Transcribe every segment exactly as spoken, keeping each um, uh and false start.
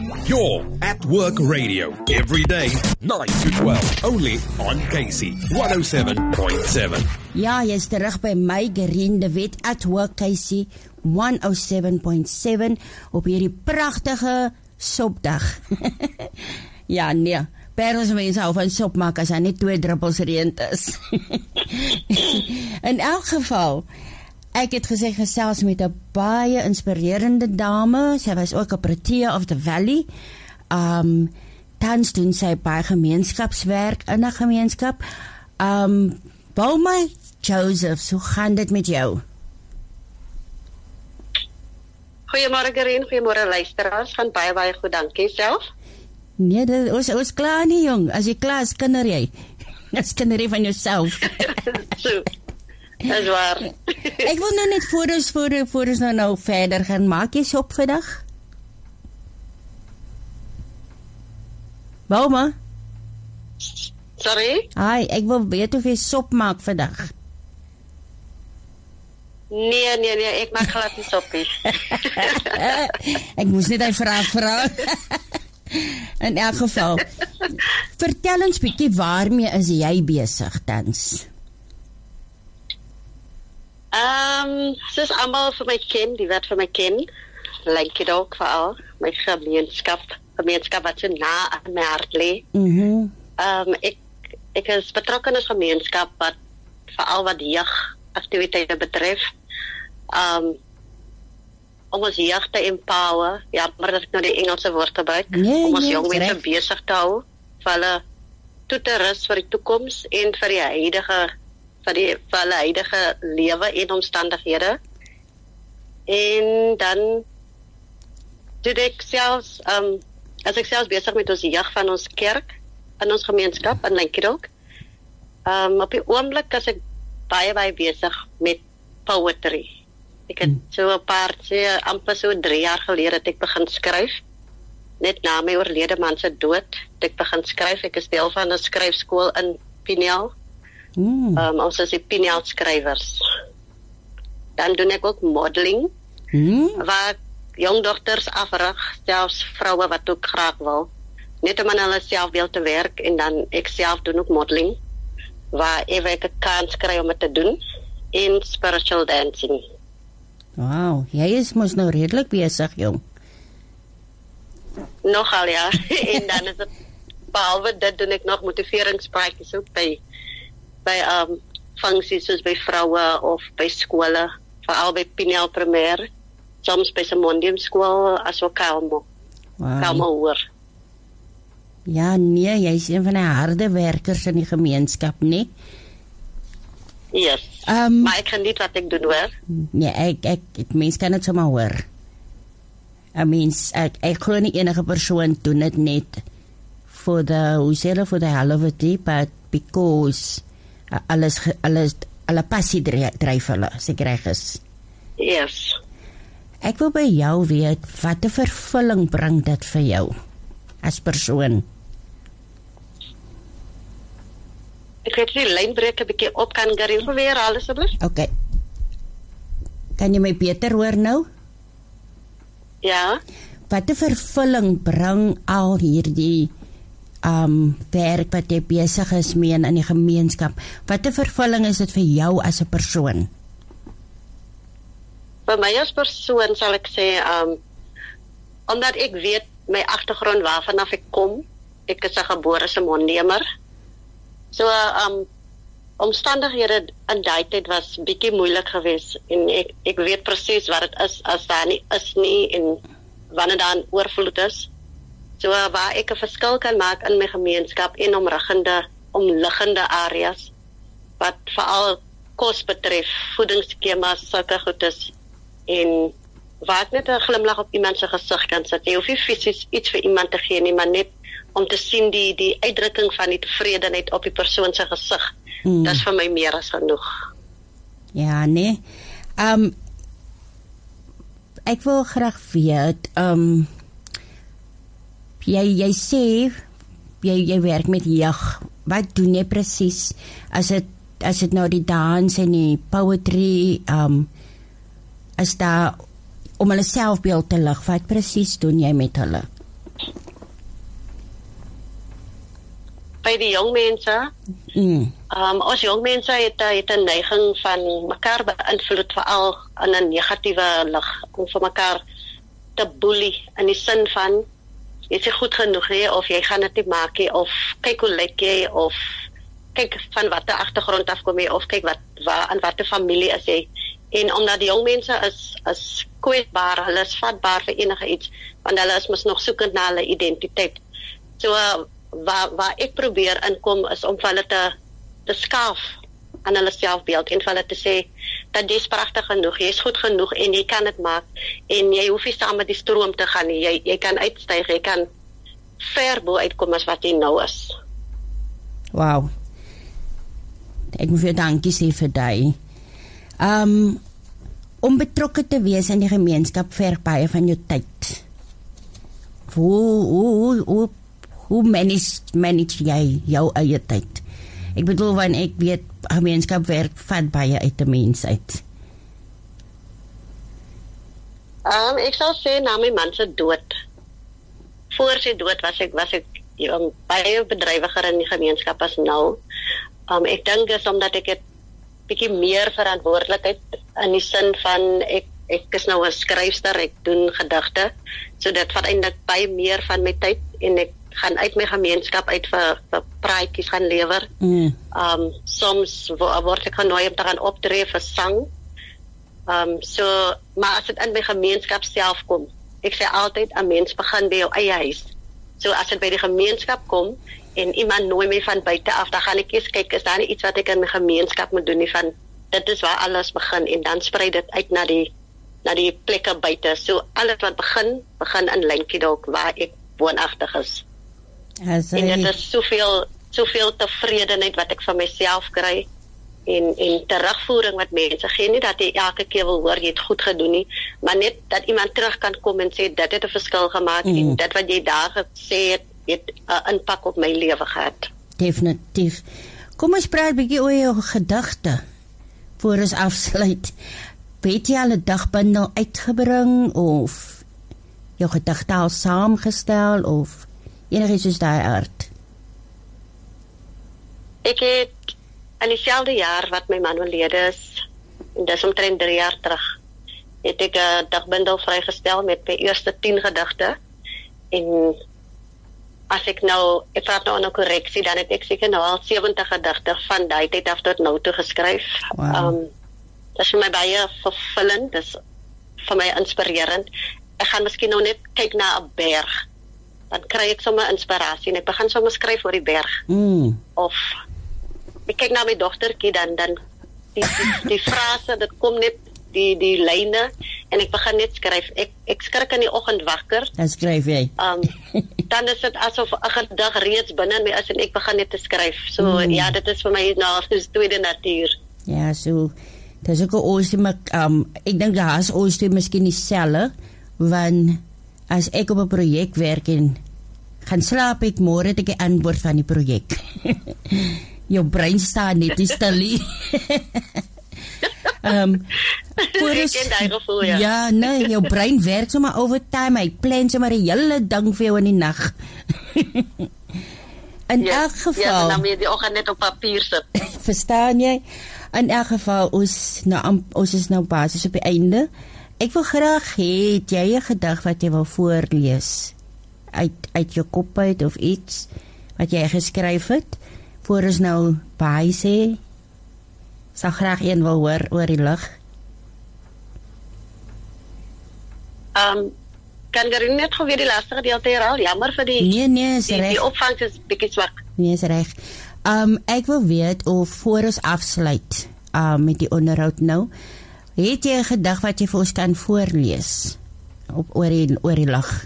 You're at Work Radio every day, nine to twelve, only on K C one oh seven point seven. Ja, jy is terug by my Gerien de Wet at Work K C one oh seven point seven op hierdie pragtige sopdag. Ja, nee. Parels mense hou van sop maak as hy net twee druppels reën is. In elk geval, ek het gesê gesels met 'n baie inspirerende dame. Sy was ook 'n protea of the valley. Um, tans doen sy baie gemeenskapswerk in 'n gemeenskap. Um, Boma Joseph, hoe gaan dit met jou? Goeiemôre Gerien, goeiemôre luisteraars. Gaan baie baie goed, dankie self. Nee, dit ons ons klaar nie jong. As jy klaar is, kinder jy. Dis kinder jy van jouself. So. Dis waar. Ek wil nou net voor ons voor voor ons nou nou verder gaan. Maak jy sop vandag? Boma? Sorry? Ai, ek wil weet of jy sop maak vandag. Nee, nee, nee, ek maak glad nie soppie. Ek moes net 'n vraag vra. In elk geval, vertel ons bietjie waarmee is jy besig tans? Ehm, um, soos almal vir my ken, die wat vir my ken, like it ook veral, my gemeenskap, gemeenskap wat so na aan my hart lê. Mhm. Ehm, um, ek ek is betrokke in 'n gemeenskap wat veral wat jeugaktiwiteite betref. Ehm um, om ons jeug te empower, ja, maar dat ek nou die Engelse woord gebruik, nee, om ons nee, jong mense recht. besig te hou, vir hulle toe te rus vir die toekoms en vir die huidige vir die vir hulle huidige lewe en omstandighede. En dan doen ek selfs, um, as ek selfs besig met ons jeug van ons kerk, in ons gemeenskap, in Lenkedok. Um, op die oomblik is ek baie baie besig met poetry. Ek het so 'n paar, so, amper so drie jaar gelede het ek begin skryf. Net na my oorlede man se dood, het ek begin skryf. Ek is deel van 'n skryfskool in Pineal. Mm. Um, ons is die Pineal skrywers. Dan doen ek ook modeling, Mm. waar jong dogters afrig, selfs vroue wat ook graag wil, net om aan hulle selfbeeld te werk, en dan ek self doen ook modeling, waar ek 'n kans kry om dit te doen, en spiritual dancing. Wow, jy is mos nou redelik besig, jong. Nogal ja, en dan is het, behalwe dit doen ek nog motiveringspraatjies ook by, by um, funksies soos by vroue of by skole, veral by Pineal Primair, soms by Simondium skool, as ook Kalmo, Wow. Kalmo hoor. Ja, nee, jy is een van die harde werkers in die gemeenskap, nee? Yes, Um, maar ek geniet wat ek doen hoor. nee, ek, ek, ek mens kan het sommer hoor. I mens, ek, ek glo nie enige persoon doen dit net for the, hoe sê hulle, for the hell of it, but because uh, alles, ge- alles, alle passie dry- dryf hulle, as ek reg is. Yes. Ek wil by jou weet, wat 'n vervulling bring dit vir jou, as persoon? Ek het die lijnbreek 'n bietjie op, kan Gerien weer haal asseblief? Ok. Kan jy my beter hoor nou? Ja. Wat 'n vervulling bring al hierdie um, werk wat jy besig is mee in die gemeenskap? Wat 'n vervulling is dit vir jou as 'n persoon? Vir my as persoon sal ek sê, um, omdat ek weet my agtergrond waarvan af ek kom, ek is 'n gebore Simondemer. So, um, omstandighede in daai tyd was bietjie moeilik geweest, en ek, ek weet presies wat dit is as daar nie is nie, en wanneer daar 'n oorvloed is. So, uh, waar ek 'n verskil kan maak in my gemeenskap en omliggende, omliggende areas, wat veral kos betref, voedingsskemas, sulke goedes, en waar ek net 'n glimlag op iemand se gesig kan sit. Jy hoef nie fisies iets vir iemand te gee nie, maar net om te sien die, die uitdrukking van die tevredenheid op die persoon se gesig. Mm. Dat is vir my meer as genoeg. Ja, nee. Um, ek wil graag weet, um, jy, jy sê, jy, jy werk met jeug. Wat doen jy presies? As dit, as dit nou die dans en die poetry, um, is daar om hulle selfbeeld te lig, wat presies doen jy met hulle? by die jong mense, Mm. um, ons jong mense het, het 'n neiging van mekaar beïnvloed veral in 'n negatiewe lig om vir mekaar te boelie in die sin van jy is goed genoeg nie, of jy gaan dit nie maak nie, of kyk hoe lyk jy, of kyk van watter agtergrond af kom jy, of kyk wat waar aan watter familie is jy. En omdat die jong mense is is kwesbaar, hulle is vatbaar vir enige iets, want hulle is mos nog soekend na hulle identiteit. So uh, waar waar ek probeer inkom is om vir hulle te te skaaf aan hulle selfbeeld en vir hulle te sê dat jy is pragtig genoeg, jy is goed genoeg en jy kan dit maak en jy hoef nie saam met die stroom te gaan nie. Jy jy kan uitstyg, jy kan ver bo uitkom as wat jy nou is. Wow. Ek moet vir dankie sê vir daai. Um om betrokke te wees in die gemeenskap verg baie van jou tyd. Hoe hoe hoe hoe manage manage jy jou eie tyd? Ek bedoel wanneer ek weet gemeenskap werk vat baie uit die mens uit. Um, ek sal sê na my man se dood. Voor sy dood was ek was ek um, baie bedrywiger in die gemeenskap as nou. Um, ek dink dis omdat ek het bietjie meer verantwoordelikheid in die sin van ek ek is nou 'n skryfster, ek doen gedigte. So dit vat eintlik baie meer van my tyd en ek gaan uit my gemeenskap uit vir, vir praatjies gaan lewer. Mm. Um, soms wo- word ek genooi om te gaan optree vir sang. Um, so, maar as dit in my gemeenskap self kom, ek sê altyd 'n mens begin by jou eie huis. So as dit by die gemeenskap kom en iemand nooi my van buite af, dan gaan ek eers kyk, is daar nie iets wat ek in my gemeenskap moet doen nie, van dit is waar alles begin en dan sprei dit uit na die na die plekke buite. So alles wat begin, begin in Lentjiedorp waar ek woonagtig is. As En hy, dit is soveel soveel tevredenheid wat ek van myself kry en en terugvoering wat mense gee, nie dat jy elke keer wil hoor jy het goed gedoen nie, maar net dat iemand terug kan kom en sê dit het 'n verskil gemaak Mm. en dit wat jy daar gesê het het 'n uh, impak op my lewe gehad. definitief. Kom ons praat 'n bietjie oor jou gedigte voor ons afsluit. Het jy al 'n dagbundel uitgebring of jou gedigte al saamgestel of enigiets soos daai aard? Ek het in dieselfde jaar wat my man oorlede is, en dis omtrent drie jaar terug, het ek 'n dagbundel vrygestel met my eerste tien gedigte. En as ek nou, ek praat nou aan 'n korreksie, dan het ek seker nou al sewentig gedigte van daai tyd af tot nou toe geskryf. Wow. Um, dit is vir my baie vervullend, dis vir my inspirerend. Ek gaan miskien nou net kyk na 'n berg, dan kry ek sommer inspirasie en ek begin sommer skryf oor die berg. Mm. Of ek kyk na my dogtertjie, dan dan die die, die frase, dit kom net die die lyne en ek begin net skryf. Ek ek skrik in die oggend wakker. Dan skryf jy. Um dan is dit asof 'n gedig reeds binne in my is en ek begin net te skryf. So Mm. ja, dit is vir my nou soos tweede natuur. Ja, so dit is ook 'n oorstem, um, ek dink daar is oorstem miskien dieselfde, want as ek op 'n projek werk en gaan slaap ek, môre het ek die antwoord van die projek. Jou brein staan net nie stil. Um, Ek ken daai gevoel, ja. Ja, nee, jou brein werk sommer overtime, hy plan sommer die hele ding vir jou in die nag. In Ja, elk ja, geval, dan moet jy die oggend net op papier sit. verstaan jy? In elk geval, ons, nou, am- ons is nou basis op die einde. Ek wil graag hê, het jy 'n gedig wat jy wil voorlees? Uit, uit jou kop uit of iets wat jy geskryf het? Voor ons nou bye sê, sal graag een wil hoor oor die lug. Um kan jy net gou weer die laaste gedeelte herhaal? Jammer vir die Nee, nee, is die, reg. die opvangs is bietjie swak. Nee, is reg. Um, ek wil weet of voor ons afsluit um, met die onderhoud nou, het jy 'n gedig wat jy vir ons kan voorlees op oor die, oor die lug?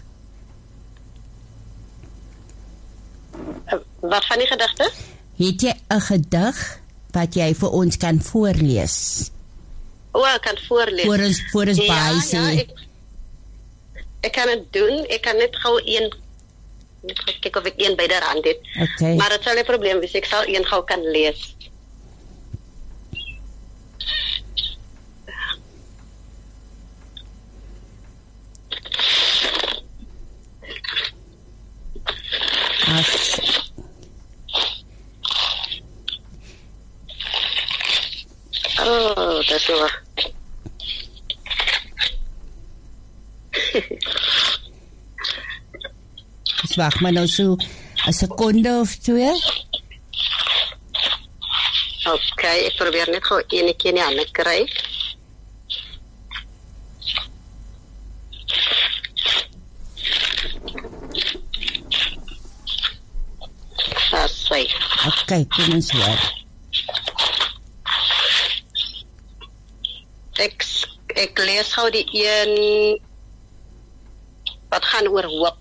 Uh, wat van die gedigte? Het jy 'n gedig wat jy vir ons kan voorlees? O, ek kan voorlees. Voor ons, voor ons ja, baie ja, sê. ek, ek kan het doen. Ek kan net gou een net gou kyk of ek een by die hand het. Okay. Maar dit sal 'n probleem wees. Ek sal een gou kan lees. As, stilte so. Dus wacht maar nou so 'n sekonde of twee. Ok, ek probeer net gou een keer in die hande kry. Asai. Ok, kom ons hoor. Ek, ek lees gou die een wat gaan oor hoop.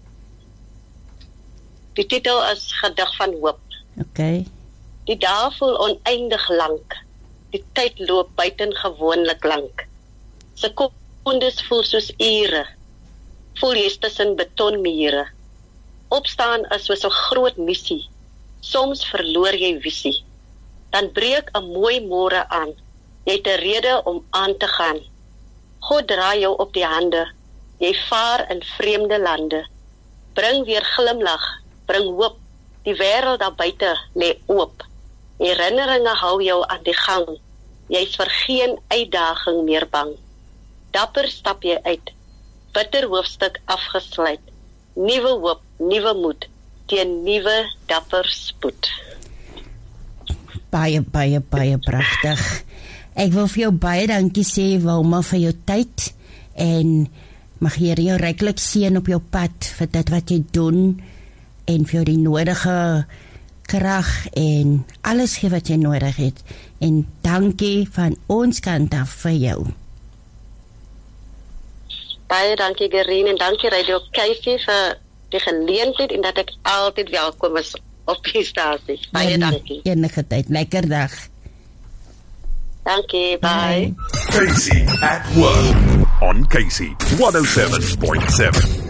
Die titel is Gedig van Hoop. Ok. Die dae voel oneindig lank. Die tyd loop buitengewoonlik lank. Sekondes voel soos ure. Voel jy tussen betonmure. Opstaan is soos 'n groot missie. Soms verloor jy visie. Dan breek 'n mooi môre aan. Jy het 'n rede om aan te gaan. God draai jou op die hande. Jy vaar in vreemde lande. Bring weer glimlag, bring hoop. Die wêreld daar buite lê oop. Herinneringe hou jou aan die gang. Jy's vir geen uitdaging meer bang. Dapper stap jy uit. Bitter hoofstuk afgesluit. Nuwe hoop, nuwe moed, teen nuwe dapper spoed. Baie, baie, baie pragtig. Ek wil vir jou baie dankie sê, Wilma, vir jou tyd. En mag Here jou ryklik seën op jou pad vir dit wat jy doen. En vir jou die nodige krag en alles gee wat jy nodig het. En dankie van ons kant af vir jou. Baie dankie Gerien en dankie Radio Keisie vir die geleentheid en dat ek altyd welkom is op die stasie. Baie en, dankie. Enige tyd. Lekker dag. Dankie, bye. Bye. Casey at Work on Casey one oh seven point seven.